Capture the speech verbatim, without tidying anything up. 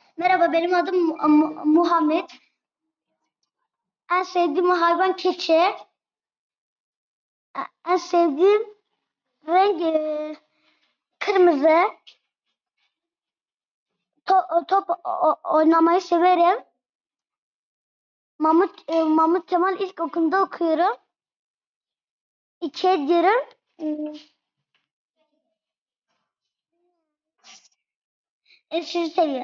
Merhaba, benim adım Mu- Mu- Muhammed. En sevdiğim hayvan keçi. E- En sevdiğim renk e, kırmızı. To- top o- oynamayı severim. Mahmut e, Mahmut Kemal İlkokulu'nda okuyorum. İkiye gidiyorum. Hmm, En sizi seviyorum.